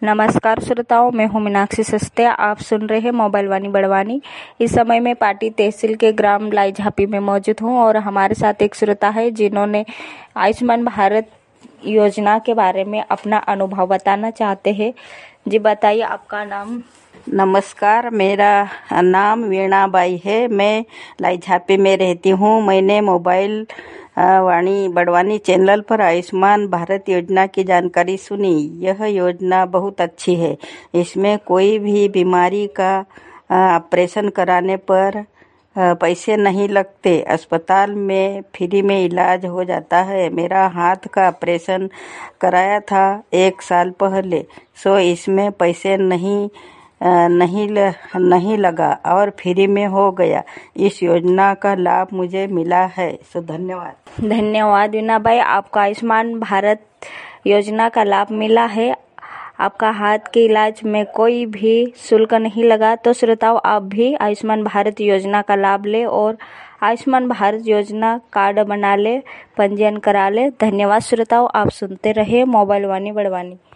नमस्कार श्रोताओं, मैं हूं मीनाक्षी सस्ते। आप सुन रहे हैं मोबाइल वाणी बड़वानी। इस समय मैं पाटी तहसील के ग्राम लाई झापी में मौजूद हूं और हमारे साथ एक श्रोता है जिन्होंने आयुष्मान भारत योजना के बारे में अपना अनुभव बताना चाहते हैं। जी बताइए, आपका नाम? नमस्कार, मेरा नाम वीणाबाई है। मैं लाई झापी में रहती हूँ। मैंने मोबाइल वाणी बड़वानी चैनल पर आयुष्मान भारत योजना की जानकारी सुनी। यह योजना बहुत अच्छी है। इसमें कोई भी बीमारी का ऑपरेशन कराने पर पैसे नहीं लगते। अस्पताल में फ्री में इलाज हो जाता है। मेरा हाथ का ऑपरेशन कराया था 1 साल पहले, सो इसमें पैसे नहीं लगा और फ्री में हो गया। इस योजना का लाभ मुझे मिला है, सो धन्यवाद। धन्यवाद वीणा भाई, आपका आयुष्मान भारत योजना का लाभ मिला है। आपका हाथ के इलाज में कोई भी शुल्क नहीं लगा। तो श्रोताओं, आप भी आयुष्मान भारत योजना का लाभ ले और आयुष्मान भारत योजना कार्ड बना ले, पंजीयन करा ले। धन्यवाद श्रोताओं, आप सुनते रहे मोबाइल वाणी बड़वानी।